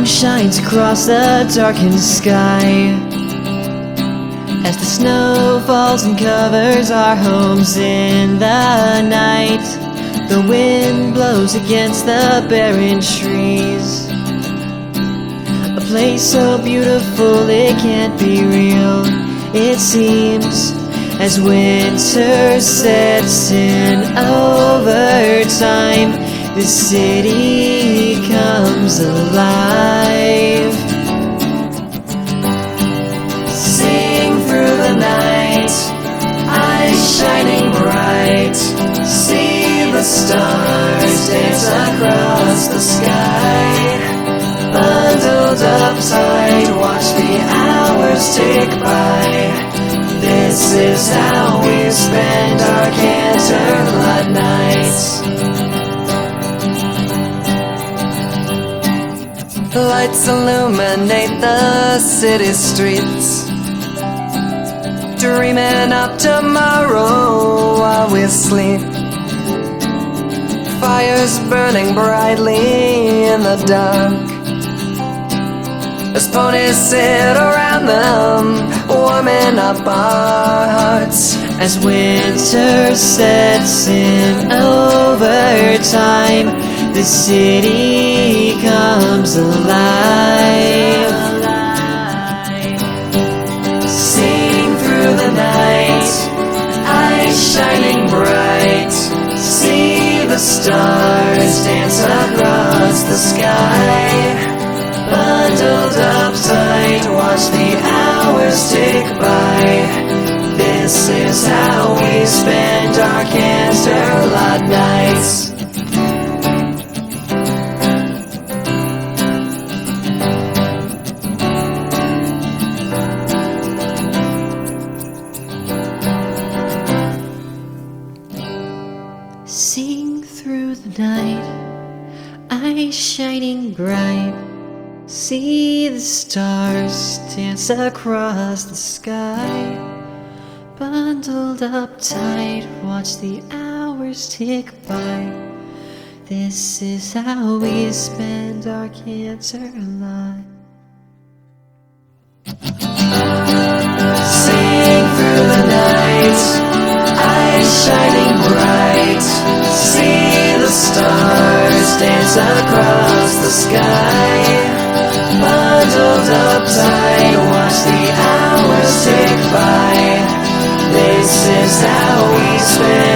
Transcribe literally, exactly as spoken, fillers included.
shines across the darkened sky as the snow falls and covers our homes in the night. The wind blows against the barren trees, a place so beautiful it can't be real. It seems as winter sets in over time, the city comes alive. Sing through the night, eyes shining bright. See the stars dance across the sky. Bundled up tight, watch the hours tick by. This is how we spend our candlelight nights. Lights illuminate the city streets, dreaming up tomorrow while we sleep. Fires burning brightly in the dark as ponies sit around them, warming up our hearts. As winter sets in over time, the city comes alive. Sing through the night, eyes shining bright. See the stars dance across the sky. Bundled up tight, watch the hours tick by. This is how we spend our candlelight nights. Sing through the night, eyes shining bright. See the stars dance across the sky. Bundled up tight, watch the hours tick by. This is how we spend our candlelight. Sing through the night, eyes shining bright. See the stars dance across the sky. Bundled up tight, watch the hours tick by. This is how we spend